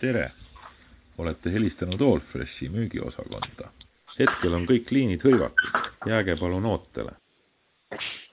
Tere! Olete helistanud Allfreshi müügiosakonda. Hetkel on kõik liinid hõivatud. Jääge palun ootele.